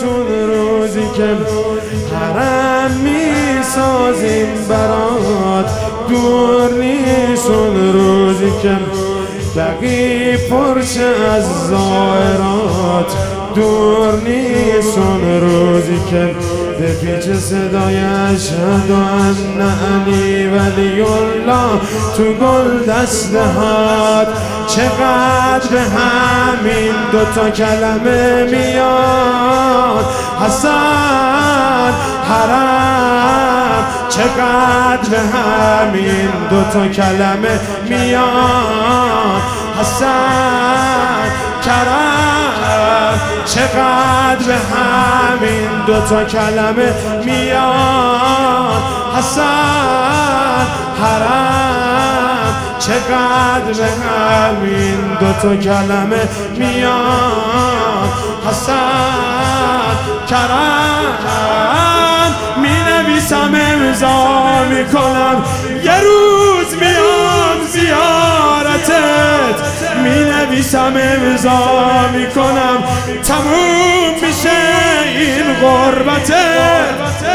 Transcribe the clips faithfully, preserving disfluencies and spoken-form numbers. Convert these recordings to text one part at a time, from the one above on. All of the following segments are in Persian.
نیسون روزی که حرم میسازیم برات، دور نیسون روزی که بقی پرچه از زائرات، دور نیسون روزی که به پیچ صدای اشهد ان علی ولی الله تو گل دستهات. چقدر به همین دوتا کلمه میاد حسن حرم، چقدر به همین دوتا کلمه میاد حسن کرم، چقدر به همین دوتا کلمه میاد حسن حرم، چقدر به همین دوتا کلمه میاد حسن کرم. می نویسم امضا میکنم یه روز میام زیارتت، می نویسم امضا میکنم تموم میشه این غربتت.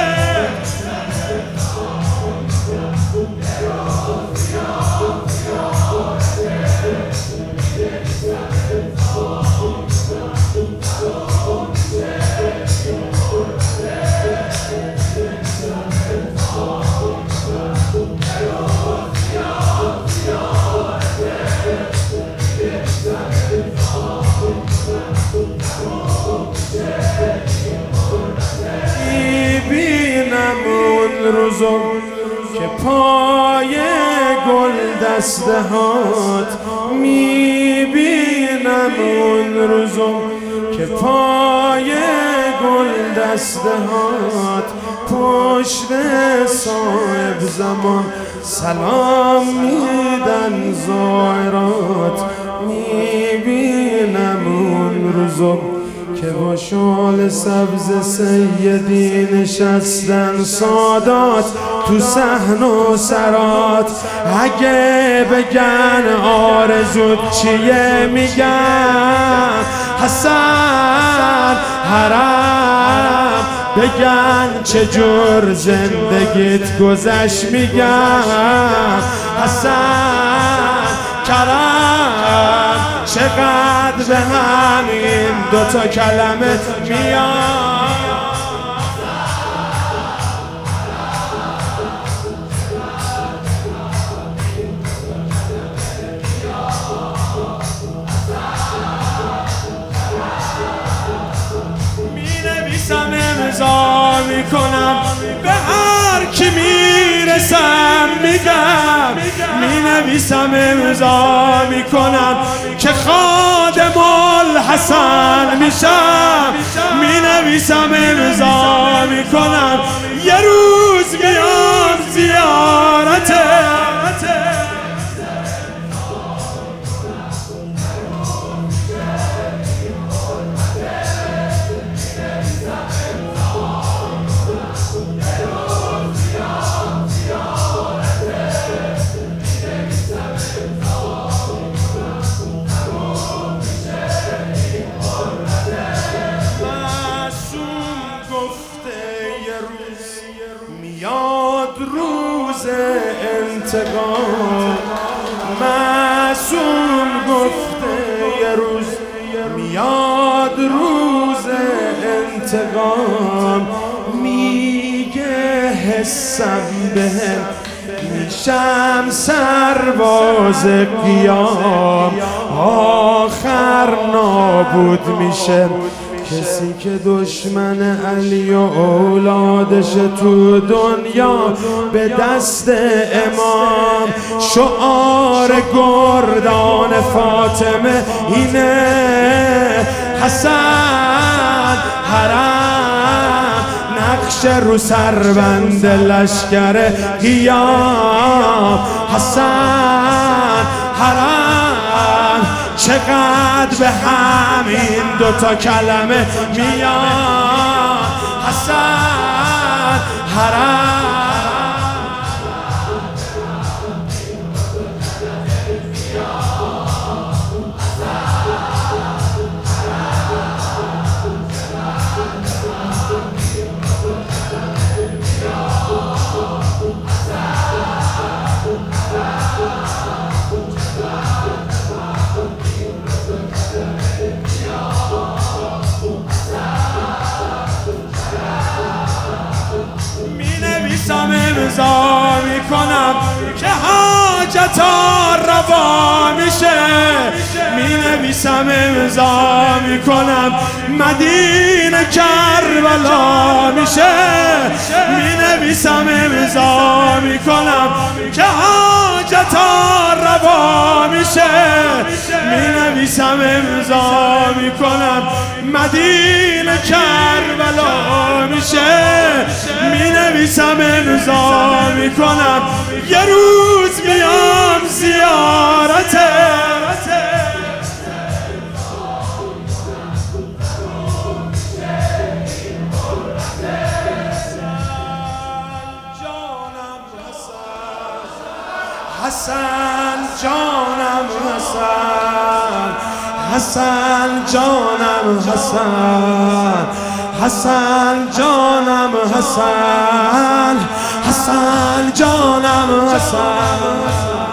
میبینم اون روزو که پای گل دستهات، میبینم اون روزو که پای گل دستهات، پشت صاحب زمان سلام میدن زائرات. میبینم اون روزو که با شال سبز سیدی نشستن سادات تو صحن و سرات. اگه بگن آرزوت چیه میگن حسن حرم، بگن چجور زندگیت گذشت میگن حسن کرم، چقدر به همین دوتا کلمه میاد. مینویسم امضا میکنم به هر کی میرسم میگم، مینویسم امضا میکنم که خادم الحسن میشم، مینویسم امضا میکنم یه روز میام زیارتت. میاد روز انتقام، معصوم گفته یه روز میاد روز انتقام. میگه حسم بهم میشم سرباز قیام، آخر نابود میشه کسی که دشمن علی و اولادش تو دنیا به دست امام. شعار گردان فاطمه اینه حسن حرم، نقش رو سربند لشکر قیام حسن حرم، چقدر به همین دوتا کلمه میاد حسن حرم. امضا میکنم که حاجتا روا میشه، می نویسم امضا میکنم مدینه کربلا میشه، می نویسم امضا میکنم که حاجتا روا میشه، می نویسم امضا میکنم مدینه کربلا میشه، می نویسم امضا میکنم یه روز میام زیارته. حسن جانم حسن، حسن جانم حسن، حسن جانم حسن، حسن جانم حسن.